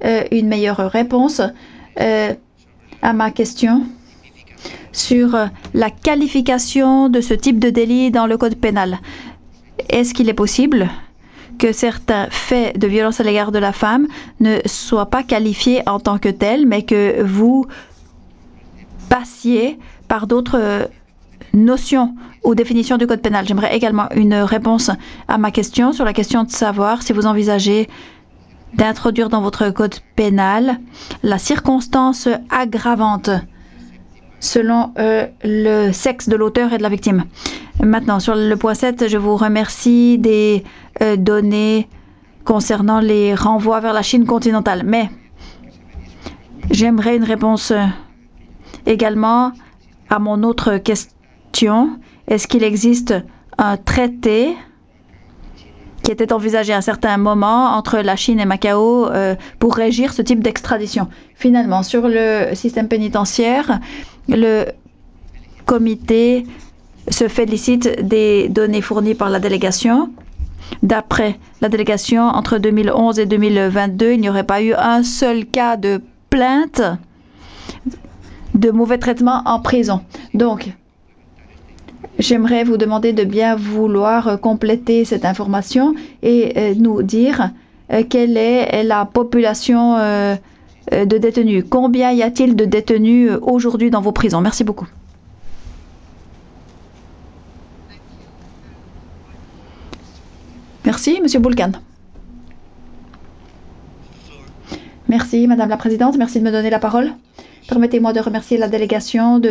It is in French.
une meilleure réponse à ma question sur la qualification de ce type de délit dans le code pénal. Est-ce qu'il est possible que certains faits de violence à l'égard de la femme ne soient pas qualifiés en tant que tels, mais que vous passiez par d'autres notions ou définitions du code pénal? J'aimerais également une réponse à ma question sur la question de savoir si vous envisagez d'introduire dans votre code pénal la circonstance aggravante selon le sexe de l'auteur et de la victime. Maintenant, sur le point 7, je vous remercie des données concernant les renvois vers la Chine continentale. Mais j'aimerais une réponse également à mon autre question. Est-ce qu'il existe un traité qui était envisagé à un certain moment entre la Chine et Macao pour régir ce type d'extradition? Finalement, sur le système pénitentiaire, le comité se félicite des données fournies par la délégation. D'après la délégation, entre 2011 et 2022, il n'y aurait pas eu un seul cas de plainte de mauvais traitement en prison. Donc, j'aimerais vous demander de bien vouloir compléter cette information et nous dire quelle est la population de détenus. Combien y a-t-il de détenus aujourd'hui dans vos prisons? Merci beaucoup. Merci, Monsieur Boulkan. Merci, Madame la Présidente. Merci de me donner la parole. Permettez-moi de remercier la délégation de